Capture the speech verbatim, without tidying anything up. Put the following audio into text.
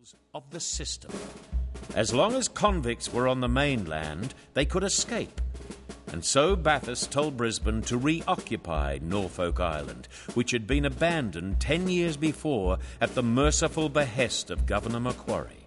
Of the system. As long as convicts were on the mainland, they could escape. And so Bathurst told Brisbane to reoccupy Norfolk Island, which had been abandoned ten years before at the merciful behest of Governor Macquarie.